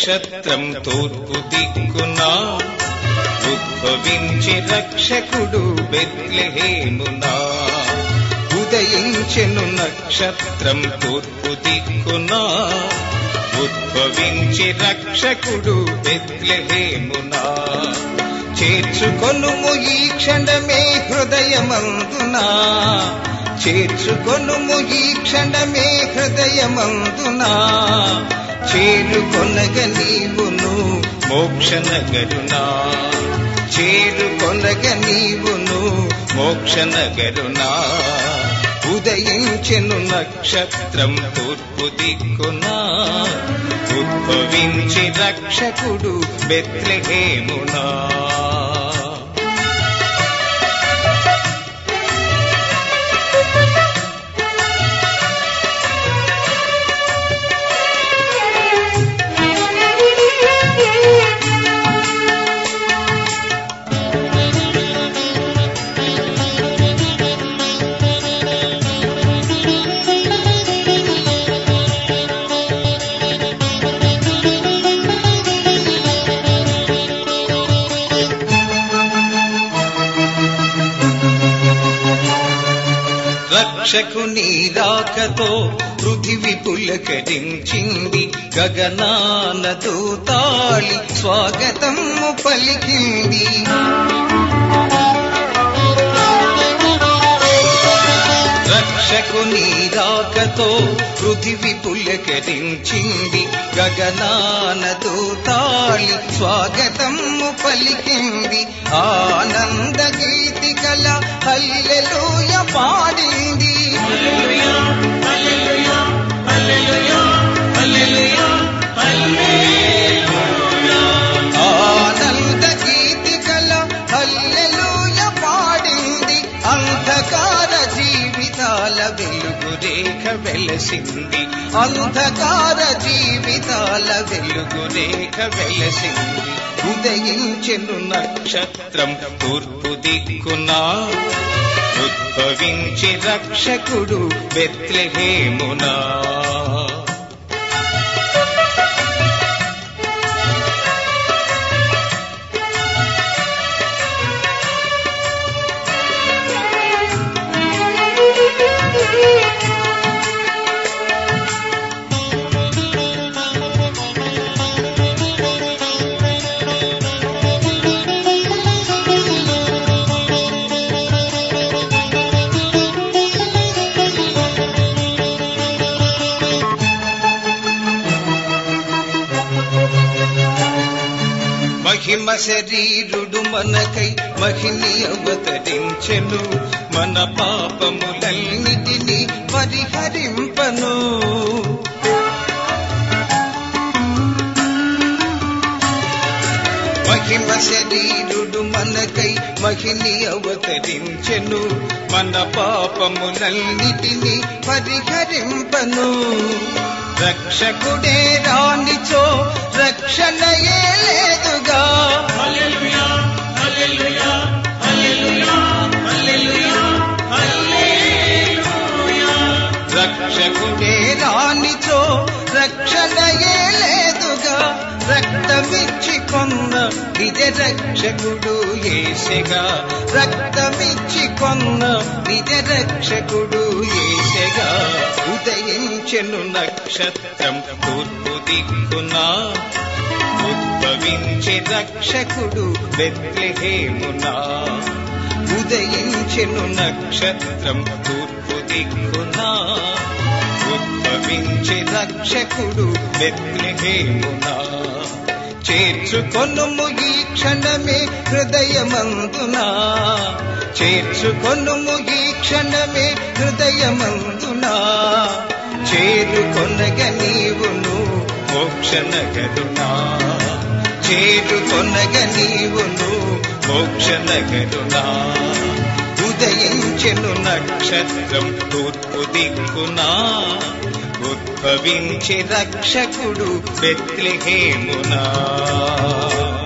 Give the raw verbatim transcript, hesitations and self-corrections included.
నక్షత్రం తూర్పు దిక్కునా ఉద్భవించి రక్షకుడు బెత్లెహేమునా. ఉదయించెను నక్షత్రం తూర్పు దిక్కునా ఉద్భవించి రక్షకుడు బెత్లెహేమునా. చేర్చుకొనుము ఈ క్షణమే హృదయమందునా చేర్చుకొనుము ఈ క్షణమే హృదయమందునా. చేరుకొనగ నీవును మోక్ష నగరునా చేరుకొనగ నీవును మోక్ష నగరునా. ఉదయించెను నక్షత్రం తూర్పు దిక్కునా ఉద్భవించి రక్షకుడు బెత్లెహేమునా. రక్షకుని రాకతో పృథివి పులకరించింది, గగనాన దూతాళి స్వాగతము పలికింది. రక్షకుని రాకతో పృథివి పులకరించింది, గగనాన దూతాళి స్వాగతము పలికింది. ఆనంద గీతికల హల్లెలూయ పాడింది. ఆనంద గీతికల హల్లెలూయ పాడింది. అంధకార జీవితాల వెలుగు రేఖ వెలసింది. అంధకార జీవితాల వెలుగు రేఖ వెలసింది. ఉదయించెను నక్షత్రం తూర్పు దిక్కునా ఉద్భవించి రక్షకుడు బెత్లెహేమునా. మహిమ శరీరుడు మనకై మహిని అవతరించెను, మన పాపములన్నిటినీ పరిహరింపను. మహిమ శరీరుడు మనకై మహిని అవతరించెను, మన పాపములన్నిటినీ పరిహరింపను. రక్షకుడే రానిచో రక్షణయే లేదుగా. హల్లెలూయా హల్లెలూయా హల్లెలూయా హల్లెలూయా హల్లెలూయా. రక్షకుడే రానిచో రక్షణయే లేదుగా. రక్తమిచ్చి కొన్న నిజ రక్షకుడు యేసెగా. రక్తమిచ్చి కొన్న నిజ రక్షకుడు యేసెగా. ఉదయించెను నక్షత్రం తూర్పు దిక్కునా ఉద్భవించి రక్షకుడు బెత్లెహేమునా. ఉదయించెను నక్షత్రం తూర్పు దిక్కునా ఉద్భవించి రక్షకుడు బెత్లెహేమునా. చేర్చుకొనుము ఈ క్షణమే హృదయమందునా చేర్చుకొనుము ఈ క్షణమే హృదయమందునా. చేరుకొనగ నీవును మోక్ష నగరునా చేరుకొనగ నీవును మోక్ష నగరునా. ఉదయించెను నక్షత్రం తూర్పు దిక్కునా ఉద్భవించి రక్షకుడు బెత్లెహేమునా.